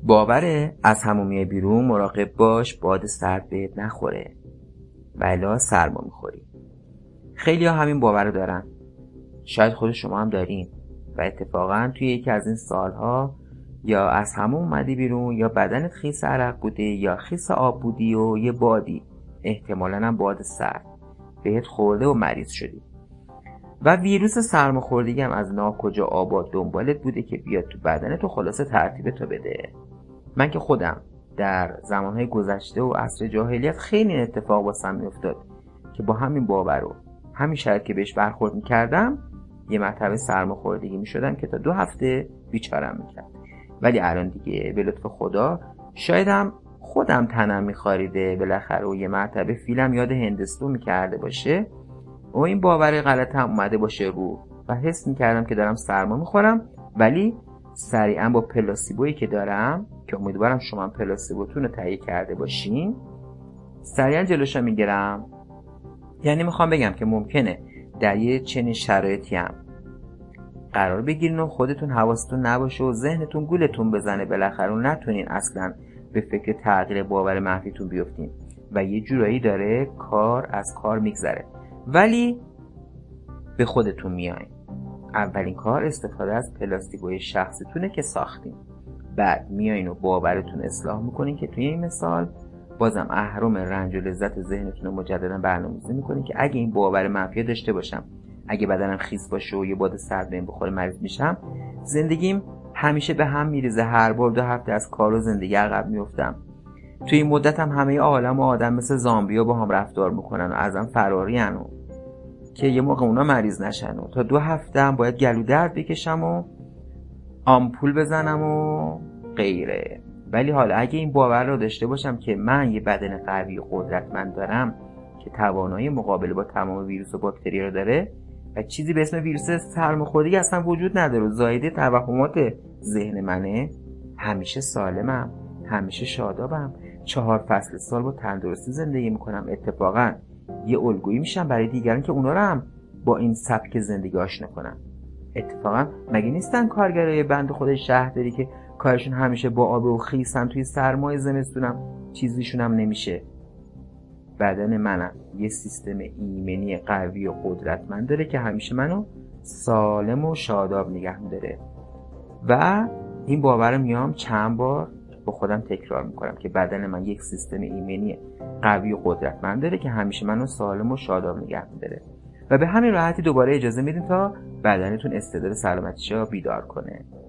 باوره از همون میای بیرون مراقب باش باد سرد بهت نخوره و الا سرما میخوری. خیلی ها همین باور رو دارن، شاید خود شما هم دارین و اتفاقا توی یکی از این سالها یا از همون اومدی بیرون یا بدنت خیس عرق بوده یا خیس آب بودی و یه بادی، احتمالاً هم باد سرد بهت خورده و مریض شدی و ویروس سرماخوردگی هم از ناکجا آباد دنبالت بوده که بیاد تو بدنت و خلاصه ترتیب تو بده. من که خودم در زمانهای گذشته و عصر جاهلیت خیلی این اتفاق واسم میافتاد که با همین باور و همین شرط که بهش برخورد میکردم یه مرتبه سرماخوردگی میشدم که تا 2 هفته بیچارم میکرد. ولی الان دیگه به لطف خدا شاید هم خودم تنم میخاریده بالاخره و یه مرتبه فیلم یاد هندستو میکرده باشه و این باور غلط هم اومده باشه رو و حس میکردم که دارم سرما میخورم، ولی سریعا با پلاسیبویی که دارم که امیدوارم شما هم پلاسیبوتون رو تهیه کرده باشین سریعا جلوشو میگیرم. یعنی میخوام بگم که ممکنه در یه چنین شرایطی هم قرار بگیرین و خودتون حواستون نباشه و ذهنتون گولتون بزنه بالاخره و نتونین اصلا به فکر تغییر باور منفیتون بیفتین و یه جورایی داره کار از کار میگذره، ولی به خودتون میاین. اولین کار استفاده از پلاستیکوی شخصیتونه که ساختین، بعد میاین و باورتون اصلاح میکنین که توی این مثال بازم اهرم رنج و لذت ذهنتون رو مجددا برنامه‌ریزی میکنین که اگه این باور منفی داشته باشم، اگه بدنم خیس باشه و یه باد سرد بهم بخوره مریض میشم، زندگیم همیشه به هم میریزه، هر بار 2 هفته از کار و زندگی عقب میافتم. توی این مدت هم همه عالم و آدم مثل زامبیا با هم رفتار میکنن و ازم فرارین و که یه موقع اونا مریض نشن و تا 2 هفته هم باید گلو درد بکشم و آمپول بزنم و غیره. ولی حالا اگه این باور رو داشته باشم که من یه بدن قوی و قدرتمند دارم که توانایی مقابله با تمام ویروس و باکتری رو داره و چیزی به اسم ویروس سرماخوردگی اصلا وجود نداره و زایده توهمات ذهن منه، همیشه سالمم، همیشه شادابم، 4 فصل سال با تندرستی زندگی میکنم. اتفاقا یه الگویی میشم برای دیگران که اونا رو هم با این سبک زندگی آشنا کنم. اتفاقا مگه نیستن کارگرای بند خود شهرداری که کارشون همیشه با آب و خیسن، توی سرمای زمستونم چیزیشون هم نمیشه. بدن منم یه سیستم ایمنی قوی و قدرتمند داره که همیشه منو سالم و شاداب نگه می‌داره و این باور میام چند بار با خودم تکرار میکنم که بدن من یک سیستم ایمنی قوی و قدرتمند داره که همیشه منو سالم و شاداب نگه می‌داره و به همین راحتی دوباره اجازه میدین تا بدنتون استعداد سلامتیشو بیدار کنه.